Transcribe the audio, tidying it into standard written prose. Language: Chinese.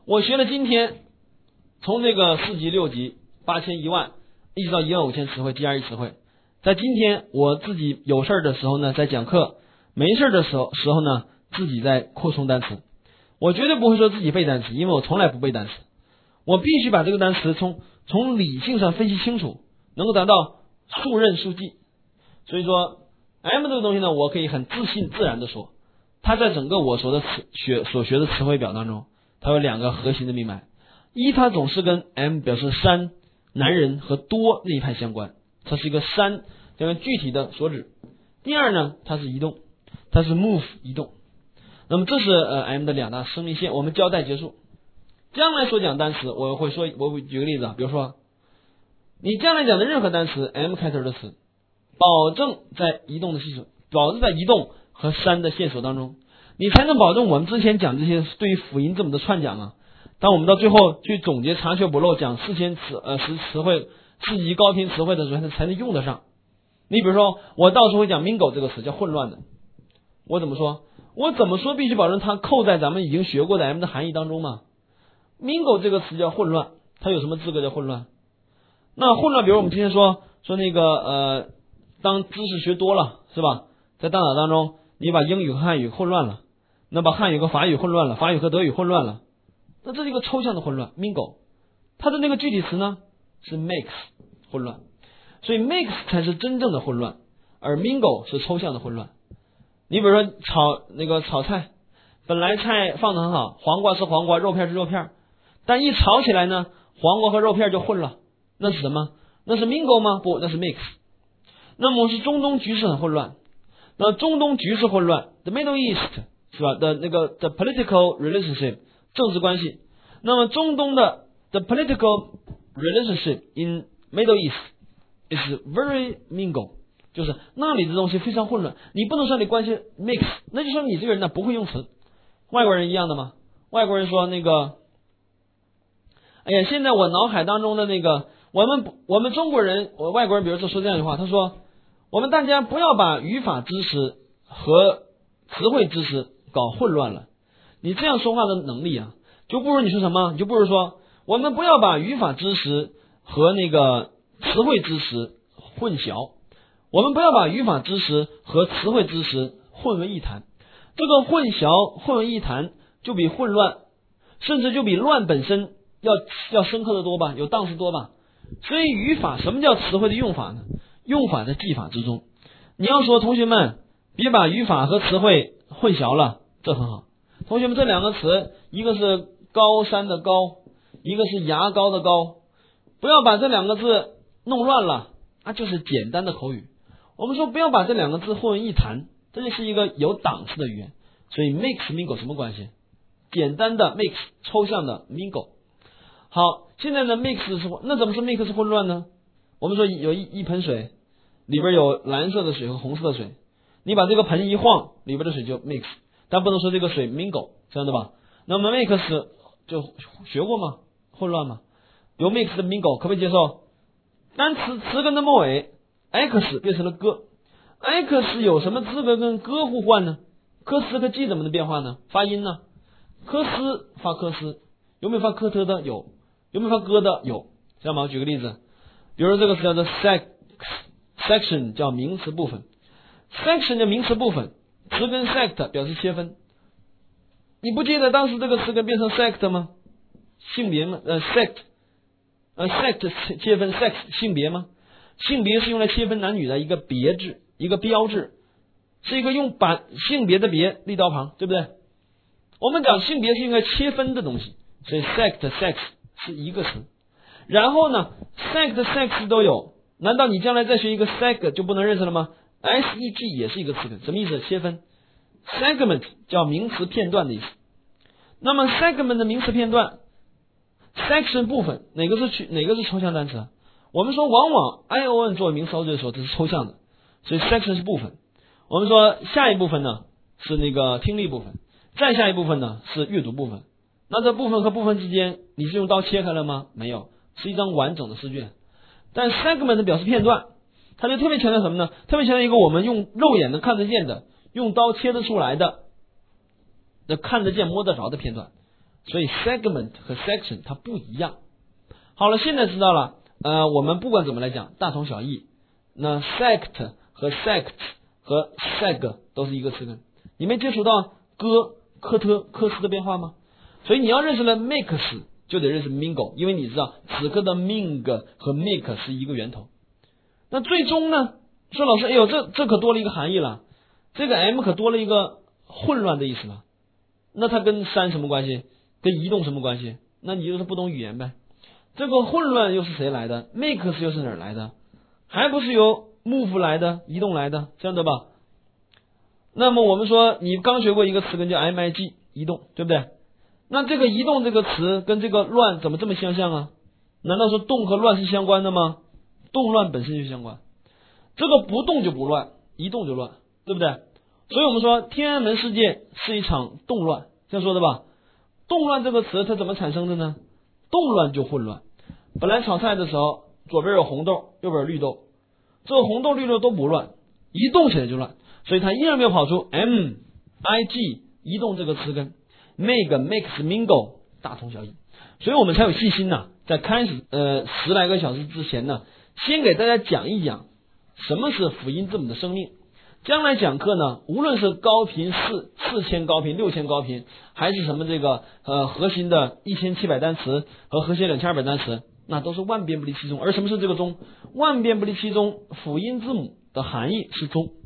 我学了今天从这个4级、6级、8000、10000，一直到15000词汇 GRE 词汇，在今天我自己有事的时候呢，在讲课；没事的时候呢，自己在扩充单词。我绝对不会说自己背单词，因为我从来不背单词。我必须把这个单词从理性上分析清楚，能够达到速认速记。所以说 M 这个东西呢，我可以很自信自然的说，它在整个我所学的词汇表当中，它有2个核心的命脉。一，它总是跟 M 表示山、男人和多那一派相关，它是一个山这个具体的所指。第二呢，它是移动，它是 move 移动。那么这是M 的2大生命线，我们交代结束。将来所讲单词，我会举个例子啊，比如说你将来讲的任何单词 M 开头的词，保证在移动的系数，保证在移动和山的线索当中，你才能保证我们之前讲这些对于辅音字母的串讲啊。当我们到最后去总结查缺补漏讲4000词汇4级高频词汇的时候，才能用得上。你比如说我到时候会讲 mingle 这个词叫混乱的，我怎么说必须保证它扣在咱们已经学过的 M 的含义当中嘛。mingle 这个词叫混乱，它有什么资格叫混乱？那混乱比如我们今天说那个当知识学多了是吧，在大脑当中你把英语和汉语混乱了，那把汉语和法语混乱了，法语和德语混乱了，那这是一个抽象的混乱 mingle。 它的那个具体词呢是 mix 混乱，所以 mix 才是真正的混乱，而 mingle 是抽象的混乱。你比如说炒菜，本来菜放得很好，黄瓜是黄瓜，肉片是肉片，但一炒起来呢，黄瓜和肉片就混了，那是什么？那是 mingle 吗？不，那是 mix。 那么是中东局势很混乱，那中东局势混乱 the Middle East 是吧的那个 the political relationship 政治关系，那么中东的 the political relationship in Middle East is very mingle， 就是那里的东西非常混乱，你不能说你关系 mix， 那就说你这个人呢不会用词。外国人一样的吗？外国人说哎呀，现在我脑海当中的我们中国人，外国人比如说这样一句话，他说我们大家不要把语法知识和词汇知识搞混乱了。你这样说话的能力啊，就不如你说什么？你就不如说我们不要把语法知识和词汇知识混淆，我们不要把语法知识和词汇知识混为一谈。这个混淆混为一谈，就比混乱，甚至就比乱本身要深刻的多吧，有档次多吧。所以语法，什么叫词汇的用法呢？用法在记法之中。你要说同学们别把语法和词汇混淆了，这很好。同学们，这2个词，一个是高山的高，一个是牙膏的膏，不要把这2个字弄乱了，那就是简单的口语。我们说不要把这2个字混为一谈，这就是一个有档次的语言。所以 mix mingle 什么关系？简单的 mix， 抽象的 mingle。 好，现在的 mix 那怎么是 mix 是混乱呢？我们说有一盆水，里边有蓝色的水和红色的水，你把这个盆一晃，里边的水就 mix， 但不能说这个水 mingle， 这样的吧？那么 mix 就学过吗？混乱吗？有 mix 的 mingle 可不可以接受？单词根的末尾 x 变成了歌， x 有什么资格跟歌互换呢？科斯和 g 怎么的变化呢？发音呢？科斯发科斯，有没有发科特的？有。有没有发歌的？有。这样吧，我举个例子，比如说这个词叫做 section 叫名词部分， section 的名词部分，词根 sect 表示切分。你不记得当时这个词根变成 sect 吗？性别吗？sect 切分 sex 性别吗？性别是用来切分男女的一个别字，一个标志，是一个用把性别的别立刀旁，对不对？我们讲性别是用来切分的东西，所以 sect sex 是一个词。然后呢 sect sex 都有，难道你将来再学一个 seg 就不能认识了吗？ seg 也是一个词根，什么意思？切分。 segment 叫名词片段的意思。那么 segment 的名词片段， section 部分，哪个是抽象单词？我们说往往 ion 作为名词后缀的时候这是抽象的，所以 section 是部分。我们说下一部分呢是听力部分，再下一部分呢是阅读部分。那这部分和部分之间你是用刀切开了吗？没有，是一张完整的试卷。但 segment 表示片段，它就特别强调什么呢？特别强调一个我们用肉眼的看得见的，用刀切得出来的看得见摸得着的片段。 所以 segment 和 section 它不一样。好了，现在知道了，我们不管怎么来讲，大同小异。那 sect 和 sect 和 seg 都是一个词根。你没接触到哥、科特、科斯的变化吗？所以你要认识了 mix， 就得认识 mingle， 因为你知道此刻的 ming 和 mix 是一个源头。那最终呢，说老师，哎呦，这可多了一个含义了，这个 m 可多了一个混乱的意思了。那它跟删什么关系？跟移动什么关系？那你就是不懂语言呗。这个混乱又是谁来的？ mix 又是哪儿来的？还不是由 move 来的，移动来的，这样的吧？那么我们说，你刚学过一个词根叫 mig， 移动，对不对？那这个移动这个词跟这个乱怎么这么相像啊？难道说动和乱是相关的吗？动乱本身就相关，这个不动就不乱，一动就乱，对不对？所以我们说天安门事件是一场动乱，这样说的吧？动乱这个词它怎么产生的呢？动乱就混乱。本来炒菜的时候，左边有红豆，右边有绿豆，这个红豆绿豆都不乱，一动起来就乱，所以它依然没有跑出 mig 移动这个词根， make mix mingle 大同小异。所以我们才有信心呢，在开始10来个小时之前呢，先给大家讲一讲什么是辅音字母的生命。将来讲课呢，无论是高频4000高频、6000高频，还是什么这个核心的1700单词和核心2200单词，那都是万变不离其宗。而什么是这个宗？万变不离其宗，辅音字母的含义是宗。